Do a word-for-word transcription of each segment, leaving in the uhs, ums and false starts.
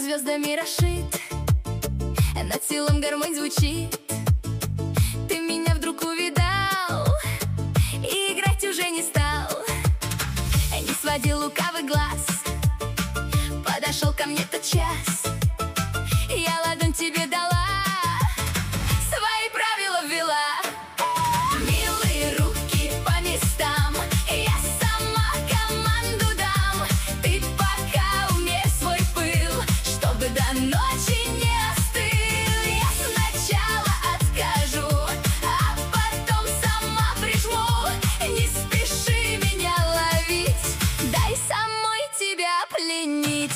звездами расшит, над селом гармонь звучит. Ты меня вдруг увидал и играть уже не стал. Не сводил лукавый глаз, подошел ко мне тот час. Я ладонь тебе дала, свои правила ввела. Милые руки по местам, я сама команду дам. Ты пока умей свой пыл, чтобы до ночи не остыл. Я сначала откажу, а потом сама прижму. Не спеши меня ловить, дай самой тебя пленить.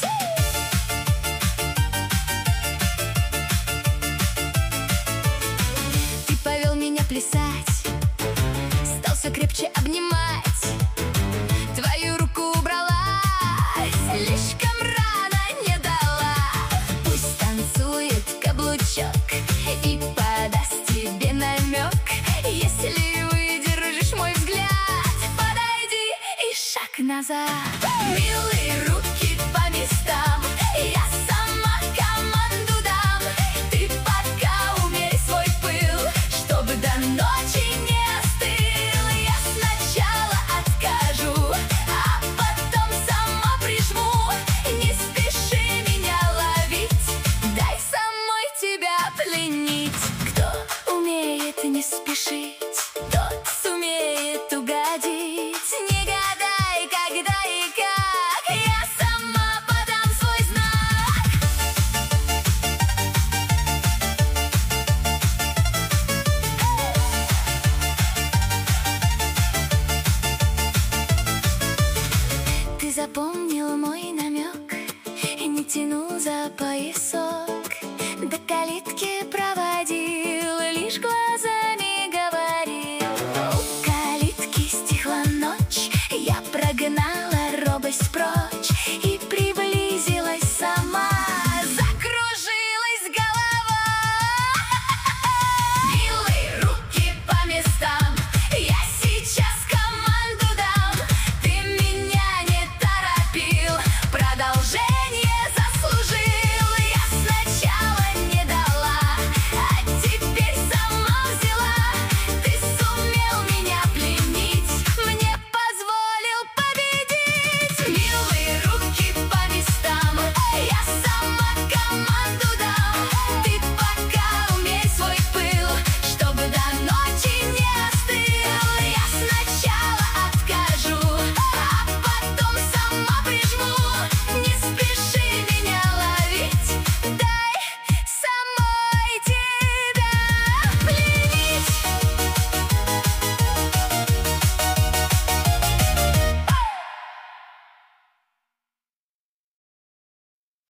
Ты повел меня плясать, стал все крепче обнимать. Твою руку убрала, слишком рано не дала. Пусть танцует каблучок и подаст тебе намек. Если выдержишь мой взгляд, подойди и шаг назад. Милый